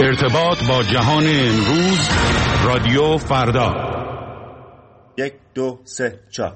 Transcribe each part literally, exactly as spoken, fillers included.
ارتباط با جهان امروز، رادیو فردا. یک دو سه چهار.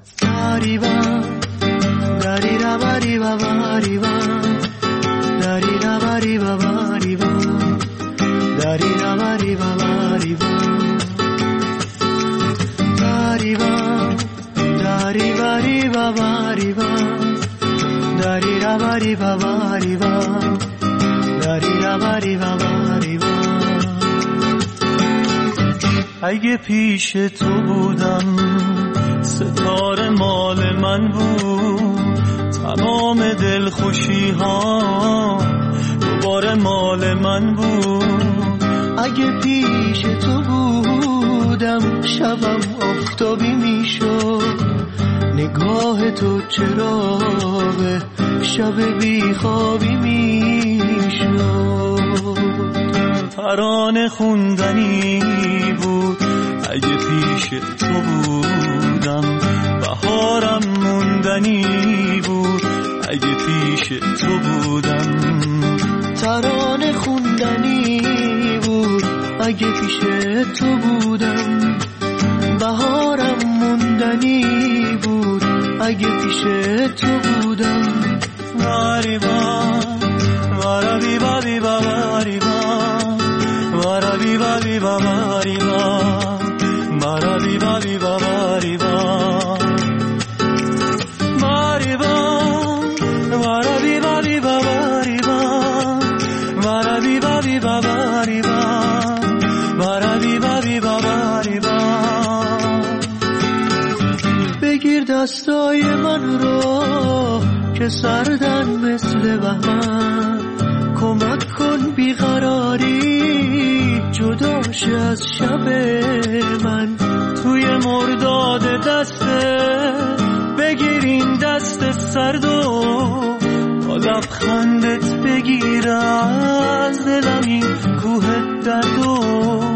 اگه پیش تو بودم ستاره مال من بود، تمام دلخوشی ها دوباره مال من بود. اگه پیش تو بودم شبم آفتابی میشد، نگاه تو چراغ شب بیخوابی میشد. ترانه خوندنی بود اگه پیش تو بودم، بهارم موندنی بود اگه پیش تو بودم. ترانه خوندنی بود اگه پیش تو بودم، بهارم موندنی بود اگه پیش تو بودم. واری با واری با بی با واری با واری با بی با واری با واری با بی با واری با واری با واری با بی با واری با واری با بی با واری با واری با بی با واری با. بگیر دستای من رو که سردن مثل بهمن، کمک کن بیقراری جداش از شب من. توی مرداد دسته بگیر این دست سرد و با لبخندت بگیر از دلم این کوه درد و.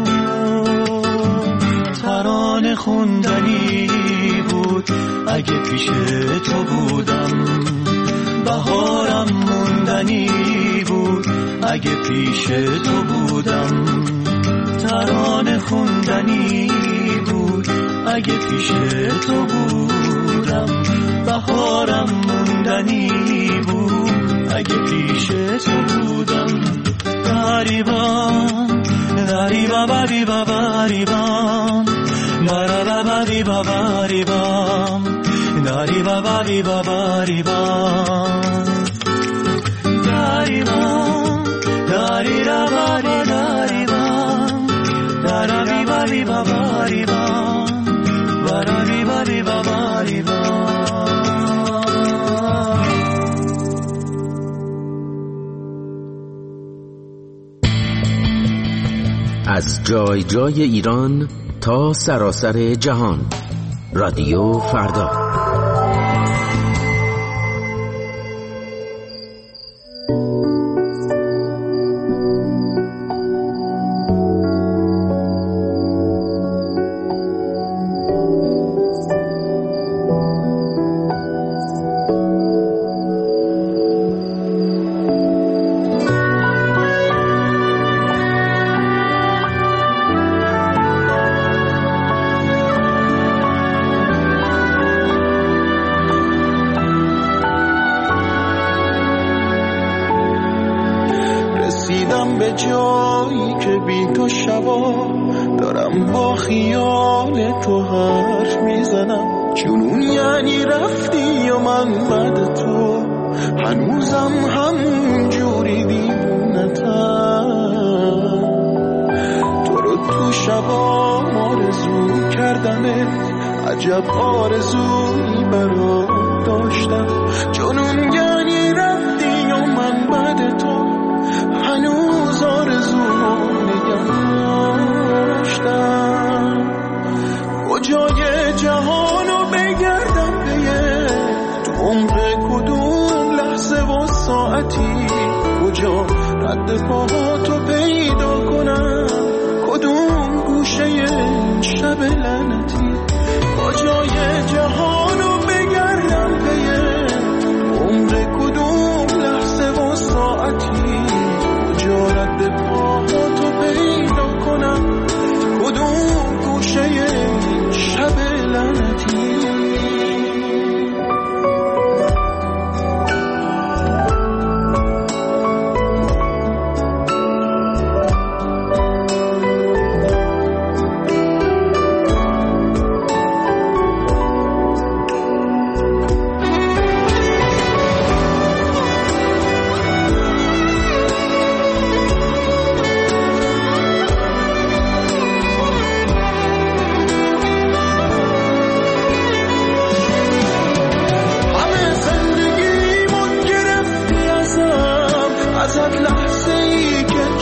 ترانه خوندنی بود اگه پیش تو بودم، بهارم موندنی بود اگه پیش تو بودم. ترانه خوندنی بود اگه پیش تو بودم، بهارم موندنی بود اگه پیش تو بودم. دریبان دریبا بری بابریبان مرا بری بابریبان دریبا بری بابریبان دریبان دری را بری دریبان دری بری بابریبان بری بری بابریبان. از جای جای ایران تا سراسر جهان، رادیو فردا. به جایی که بی تو شبا دارم با خیال تو حرف میزنم. جنون یعنی رفتی و من بعد تو هنوزم همون جوری دیوونتم. تو رو تو شبا آرزو کردمت، عجب آرزویی برات داشتم. جنون یعنی رفتی و من بعد تو هنوز آرزو نگه داشتم. کجای جهانو بگردم پیه تو عمق کدوم لحظه و ساعتی، کجا رد پاهاتو پیدا کنم کدوم گوشه شب لعنتی. کجای جهانو بگردم پیه تو عمق کدوم لحظه و ساعتی، کجا رد پاهاتو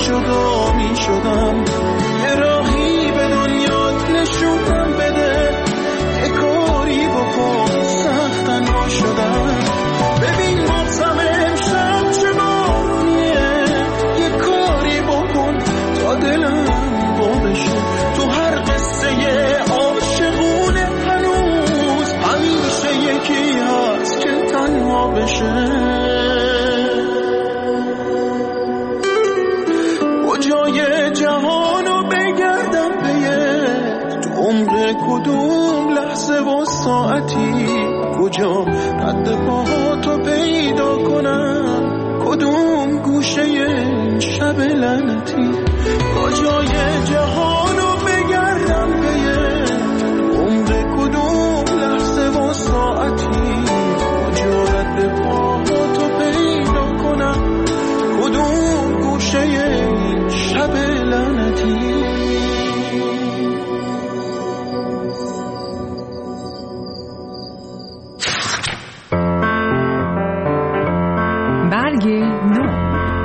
جدا می شدم، یه راهی به دنیات نشونم بده، یه کاری بکن سخت تنها شدم. ببین مغزم امشب چه بارونیه، یه کاری بکن تا دلم با بشه. تو هر قصه عاشقونه هنوز همیشه یکی هست که تنها بشه. کجای جهانو بگردم بیه، تو عمر کدوم لحظه و ساعتی، کجا رد پاهاتو پیدا کنم، کدوم گوشه این شب لعنتی. کجای جهانو بگردم بیه، تو عمر کدوم لحظه و ساعتی، کجا رد پاهاتو پیدا کنم، کدوم گوشه این شب لعنتی. برگ نو.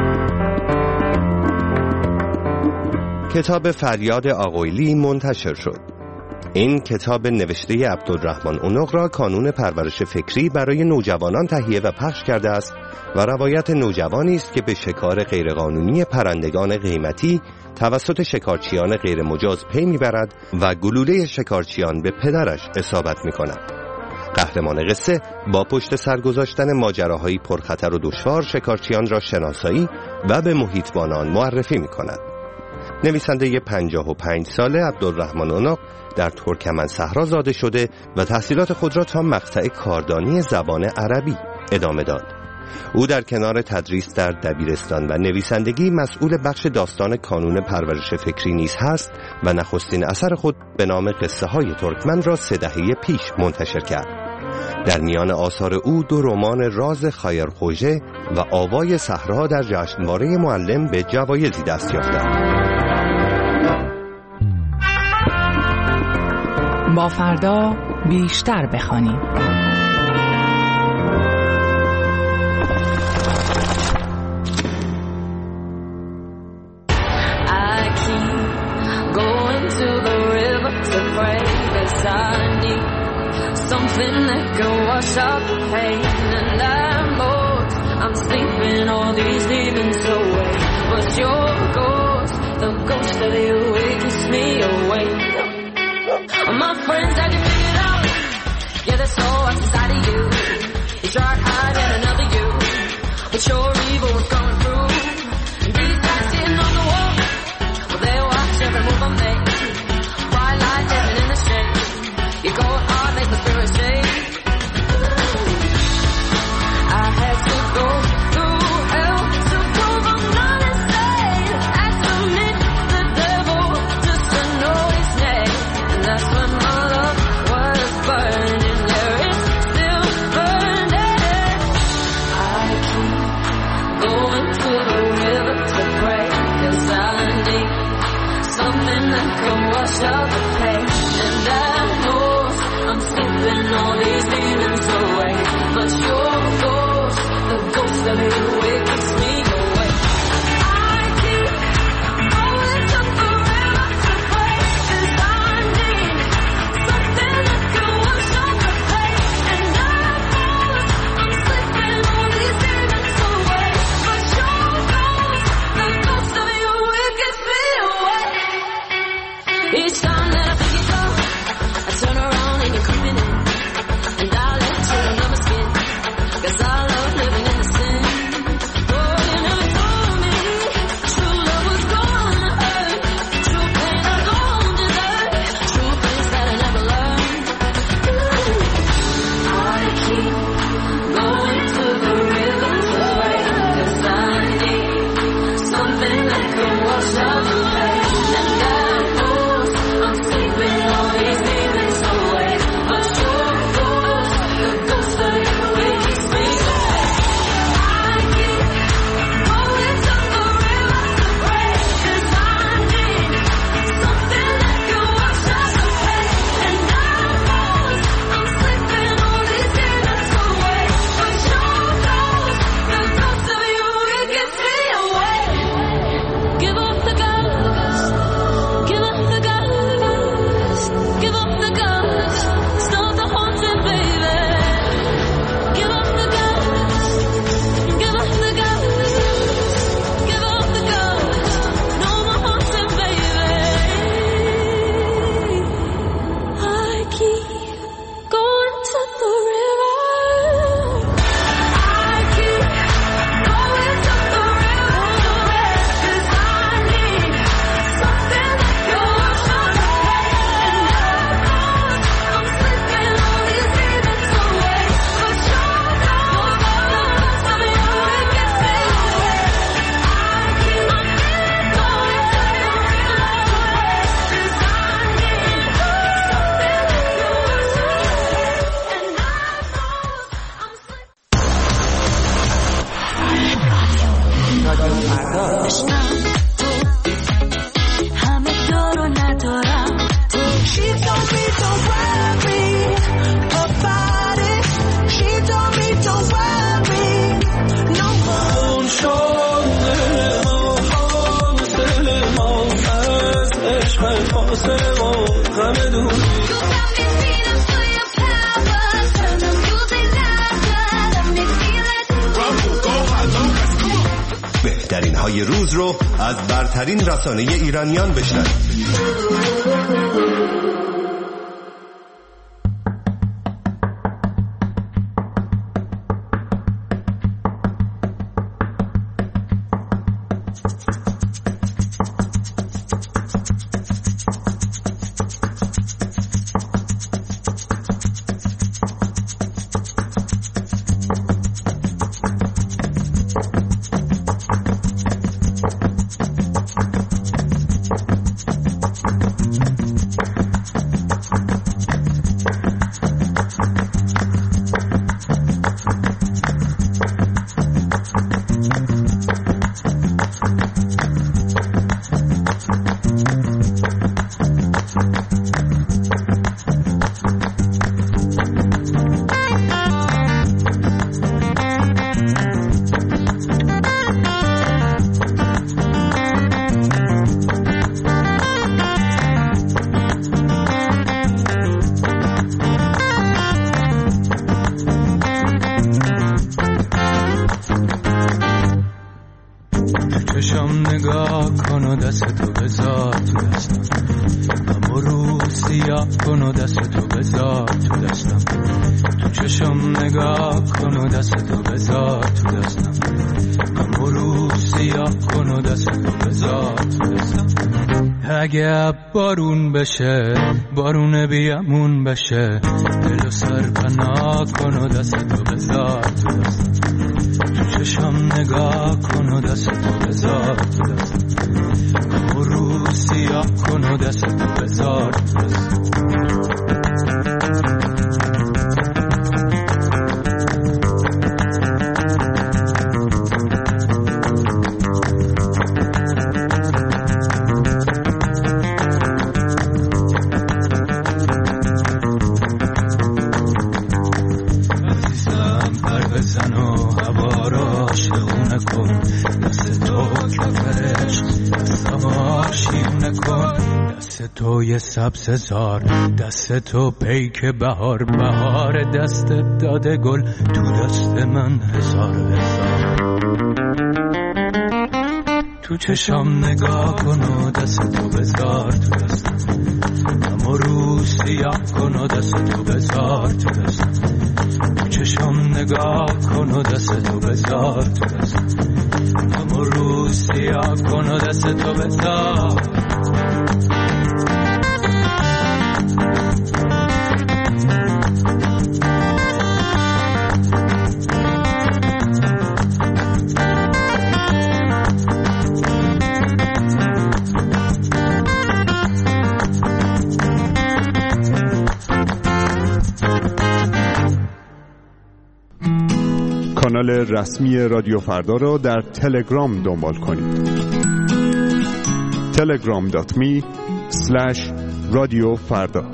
کتاب فریاد آقویلی منتشر شد. این کتاب نوشته عبدالرحمن اونق را کانون پرورش فکری برای نوجوانان تهیه و پخش کرده است و روایت نوجوانی است که به شکار غیرقانونی پرندگان قیمتی توسط شکارچیان غیر مجاز پی میبرد و گلوله شکارچیان به پدرش اصابت میکند. قهرمان قصه با پشت سر گذاشتن ماجراهایی پرخطر و دشوار شکارچیان را شناسایی و به محیطبانان معرفی میکند. نویسنده پنجاه و پنج ساله عبدالرحمن اونق در ترکمن صحرا زاده شده و تحصیلات خود را تا مقطع کاردانی زبان عربی ادامه داد. او در کنار تدریس در دبیرستان و نویسندگی مسئول بخش داستان کانون پرورش فکری نیز هست و نخستین اثر خود به نام قصه های ترکمن را سه دهه پیش منتشر کرد. در میان آثار او دو رمان راز خایرخوژه و آوای صحرا در جشنواره معلم به جوایزی دست یافتند. با فردا بیشتر بخوانیم. Something that can wash out the pain, and I'm bored, I'm sleeping all these demons away, but your ghost, the ghost of you, it keeps me awake. My friends, I can figure it out, yeah, that's all what's inside of you. You tried hiding another you, but your evil was going through, and these guys sitting on the wall, well, they watch every move I make, bright light dancing in the shade, you go hard, make my spirit shake. I had to go through hell to prove I'm not insane. I submit the devil just to know his name. And that's when my love was burning. There it's still burning. I keep going to the river to pray, 'cause I need something that can wash out the pain. And I know I'm sleeping all these demons away, but your ghost, the ghost of you, it keeps me awake. I keep going to the river to pray, 'cause I need something that can wash out the pain. And I know I'm sleeping all these demons away, but your ghost, the ghost of you, it keeps me awake. Each time that فاصله و غم دوری. بهترین های روز رو از برترین رسانه ایرانیان بشنوید. اگه بارون بشه بارون بیامون بشه دلو سر پناه کن و دستتو بذار تو دستم تو چشم نگاه کن و دستتو بذار تو دستم اما رو سیاه کن و دستتو بذار تو دستم. تو یه سبز زار دست تو پیک بهار بهار دست داده گل تو دست من هزار هزار. تو چشم نگاه کن و دست تو بذار تو دستم اما رو سیاه کن و دست تو بذار تو دستم تو چشم نگاه کن و دست تو بذار تو دستم اما رو سیاه کن و دست تو بذار. کانال رسمی رادیو فردا رو در تلگرام دنبال کنید. تلگرام دات می اسلش رادیو فردا.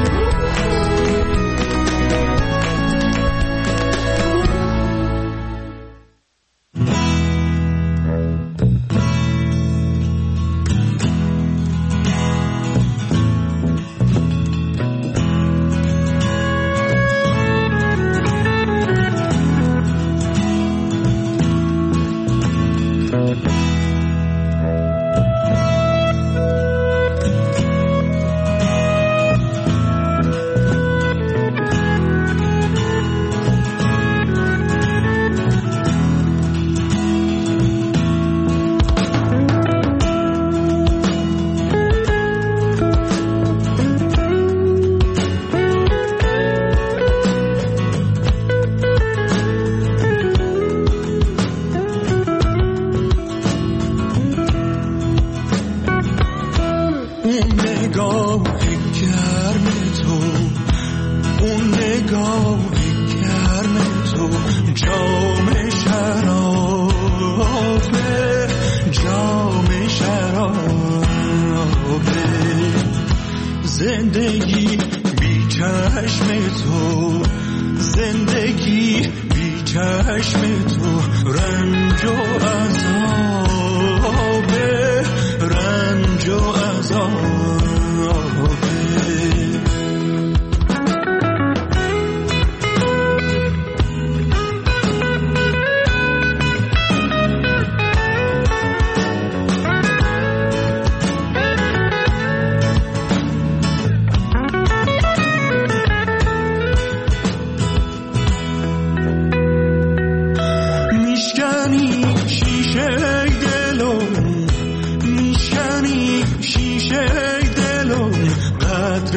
زندگی بی چشم تو، زندگی بی چشم تو، رنج و عذاب، رنج و عذاب.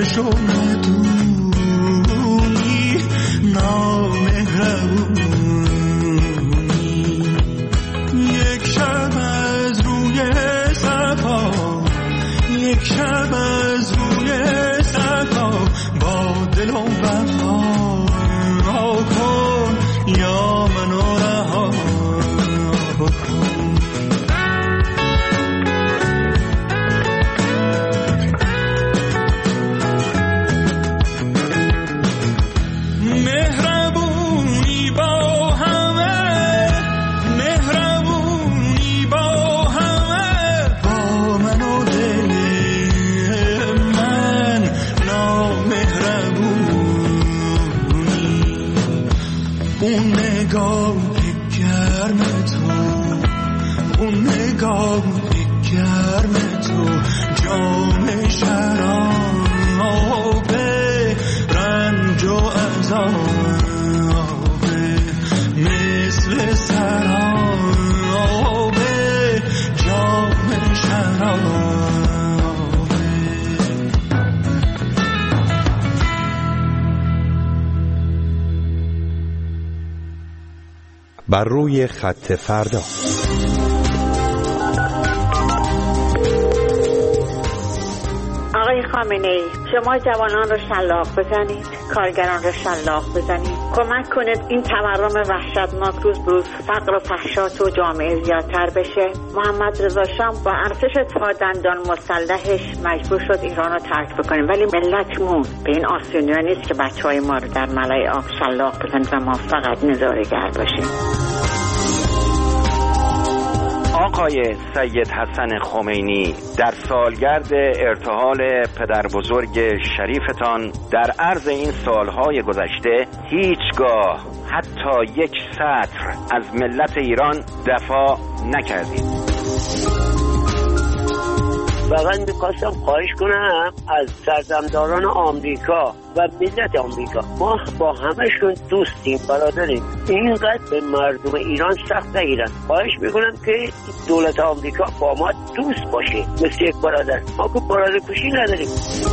قدرشو ندونی نامهربونی. یک شب از روی صفا، یک شب از روی صفا با دل و وفا کن یا منو رها کن. مهربونی با همه، مهربونی با همه، با من و دل من نامهربونی. اون نگاه گرم تو، اون نگاه گرم تو جام شراب رنج و عذاب مثل سراب جام شراب. بر روی خط فردا. آقای خامنه‌ای، شما جوانان رو شلاق بزنید، کارگران رو شلاق بزنید، کمک کنید این تورم وحشتناک روز به روز فقر و فحشا تو جامعه زیادتر بشه. محمد رضا شام با ارتش تا دندان مسلحش مجبور شد ایران رو ترک بکنیم، ولی ملتمون به این آسونیا نیست که بچهای ما رو در ملای آب شلاق بزنید و ما فقط نظاره‌گر باشیم. آقای سید حسن خمینی، در سالگرد ارتحال پدر بزرگ شریفتان در عرض این سالهای گذشته هیچگاه حتی یک سطر از ملت ایران دفاع نکردید. فقط میخواستم خواهش کنم از سرزمداران آمریکا و ملت آمریکا، ما با همشون دوستیم، برادریم، اینقدر به مردم ایران سخت نگیرن. خواهش میکنم که دولت آمریکا با ما دوست باشه مثل یک برادر. ما که برادر کشی نداریم.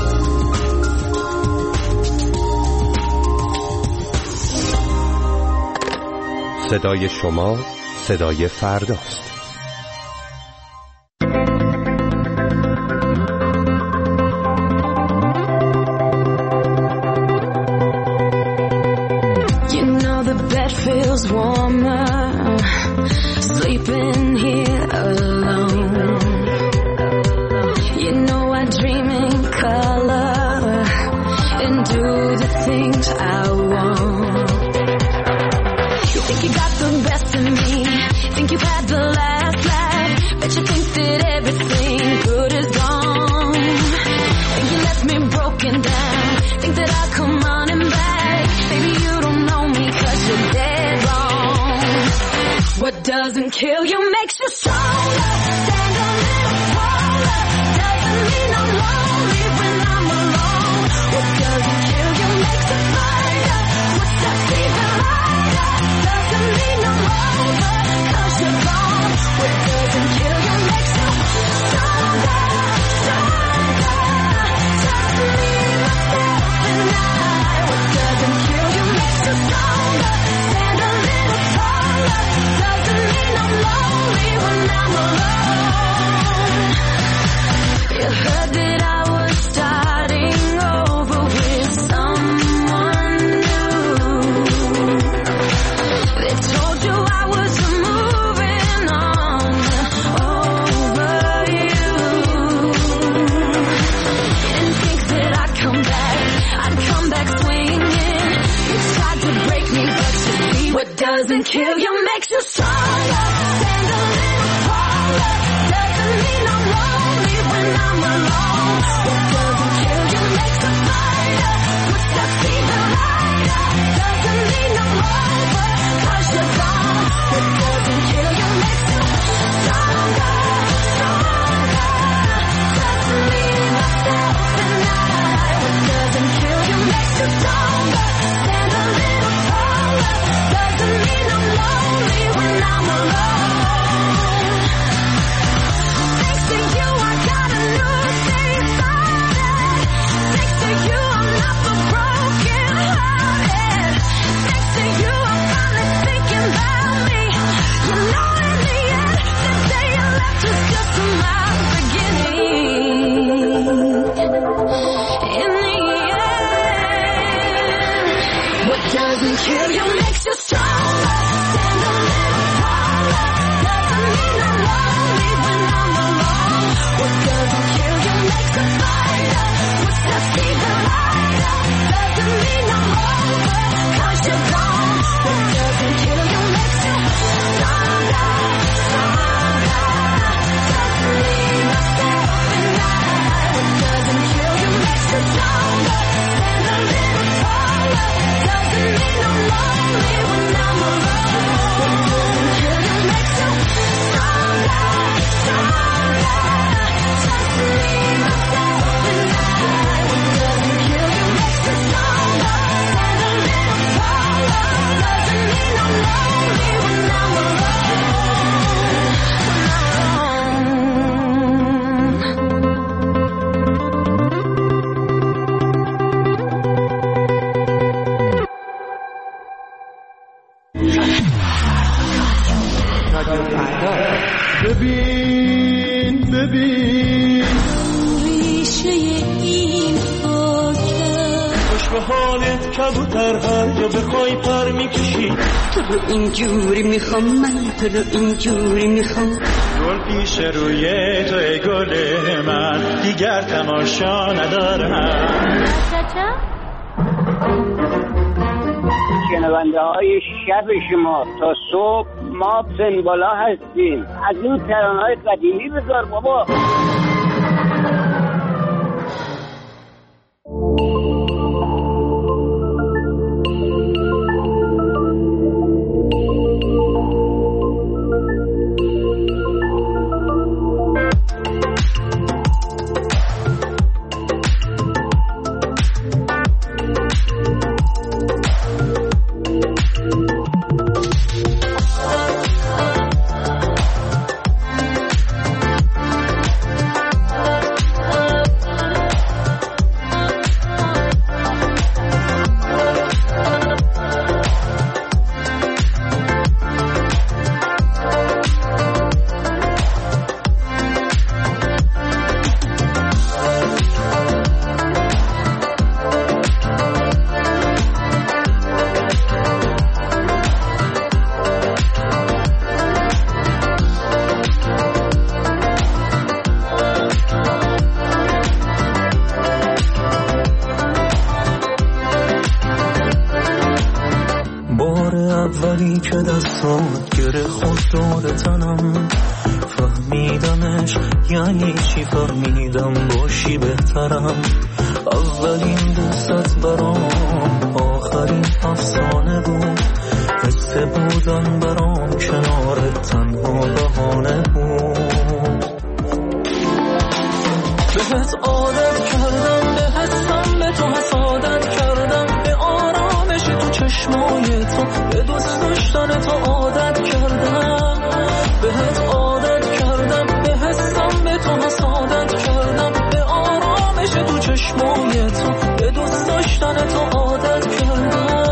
صدای شما صدای فرداست. Feels warmer sleeping here alone. You know I dream in color and do the things I want. You think you got the best of me, think you've had the last laugh, but you think that everything good is gone. Think you left me broken down, think that I'll come running back. Baby, you don't know me 'cause you're dead wrong. ریشه این خاکم خوش به حالت کبوتر هر جا بخوای پر میکشی تو رو اینجوری میخوام من تو رو اینجوری میخوام گل پیش روی تو ای گل من دیگر تماشا ندارم شنونده های شب شما تا صبح ما سنبالا هستیم از این ترانه های قدیمی بذار بابا اولی که دستات گره خود دور تنم فهمیدمش یعنی چی فهمیدم باشی بهترم اولین دوست برام آخرین افسانه بود حس بودن برام کنارت تنها بهانه بود بهت عادت کردم به حسم به تو حسادت کردم به آرامش تو چشمای تو به دوست داشتن تو عادت کردم بهت عادت کردم به حسم به تو حسادت کردم به آرامش تو چشمای تو به دوست داشتن تو عادت کردم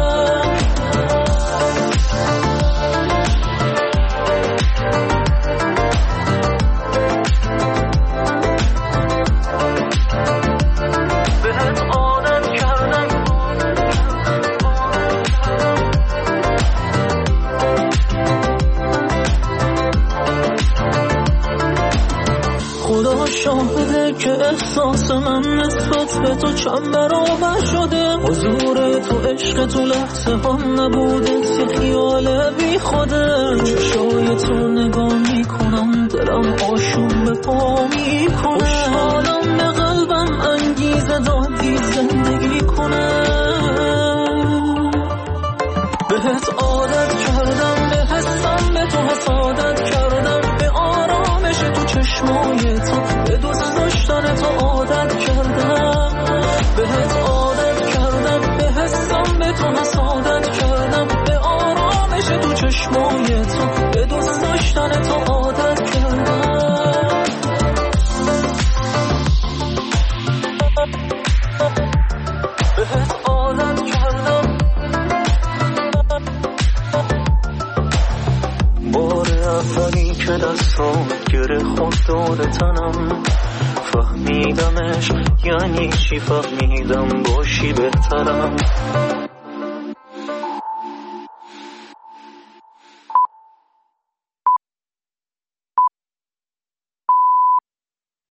شاهده که احساس من نسبت به تو چند برابر شده حضور تو عشق تو لحظه هم نبوده یه خیال بی خوده چشای تو نگاه میکنم دلم آشوب به پا میکنه خوشحالم به قلبم انگیزه دادی زندگی کنه بهت عادت کردم به حسم به تو حسادت کردم به آرامش تو چشمای تو به دوست داشتن تو عادت کردم بهت عادت کردم به حسم به تو حسادت کردم به آرامش تو چشمای تو به دوست داشتن تو عادت کردم بهت عادت کردم بار اولی که دستات گره خود دور تنم فهمیدمش یعنی چی فهمیدم باشی بهترم